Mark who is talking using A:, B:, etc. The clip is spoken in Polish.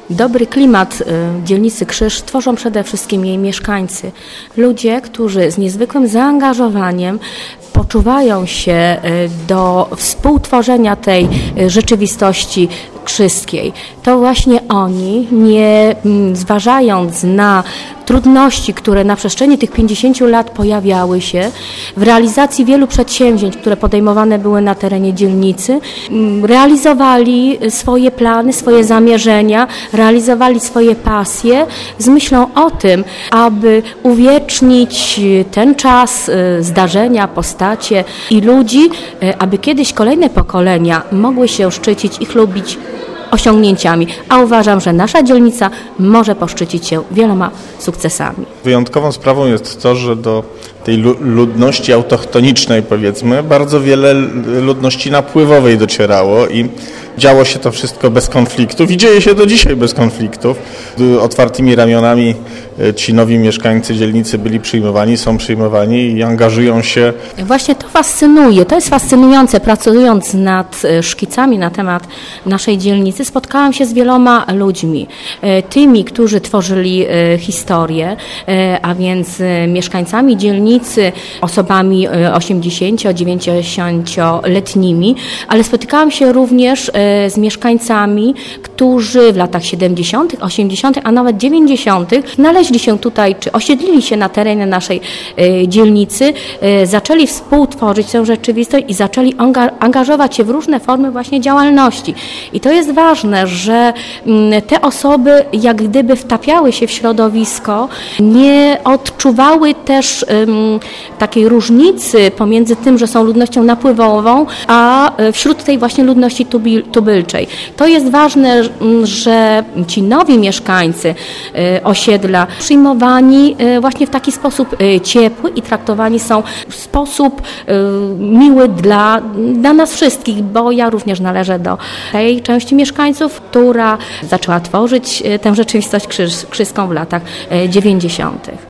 A: Dobry klimat dzielnicy Krzyż tworzą przede wszystkim jej mieszkańcy. Ludzie, którzy z niezwykłym zaangażowaniem poczuwają się do współtworzenia tej rzeczywistości krzyskiej. To właśnie oni, nie zważając na trudności, które na przestrzeni tych 50 lat pojawiały się w realizacji wielu przedsięwzięć, które podejmowane były na terenie dzielnicy, realizowali swoje plany, swoje zamierzenia, realizowali swoje pasje z myślą o tym, aby uwiecznić ten czas, zdarzenia, postacie i ludzi, aby kiedyś kolejne pokolenia mogły się szczycić i chlubić osiągnięciami, a uważam, że nasza dzielnica może poszczycić się wieloma sukcesami.
B: Wyjątkową sprawą jest to, że do tej ludności autochtonicznej, powiedzmy, bardzo wiele ludności napływowej docierało i działo się to wszystko bez konfliktów i dzieje się do dzisiaj bez konfliktów. Otwartymi ramionami ci nowi mieszkańcy dzielnicy byli przyjmowani, są przyjmowani i angażują się.
A: Właśnie to fascynuje, to jest fascynujące. Pracując nad szkicami na temat naszej dzielnicy, spotkałam się z wieloma ludźmi. Tymi, którzy tworzyli historię, a więc mieszkańcami dzielnicy, osobami 80-90-letnimi, ale spotykałam się również z mieszkańcami, którzy w latach 70., 80., a nawet 90. znaleźli się tutaj, czy osiedlili się na terenie naszej dzielnicy, zaczęli współtworzyć tę rzeczywistość i zaczęli angażować się w różne formy właśnie działalności. I to jest ważne, że te osoby jak gdyby wtapiały się w środowisko, nie odczuwały też takiej różnicy pomiędzy tym, że są ludnością napływową, a wśród tej właśnie ludności tubylczej. To jest ważne, że ci nowi mieszkańcy osiedla przyjmowani właśnie w taki sposób ciepły i traktowani są w sposób miły dla nas wszystkich, bo ja również należę do tej części mieszkańców, która zaczęła tworzyć tę rzeczywistość krzyską w latach 90.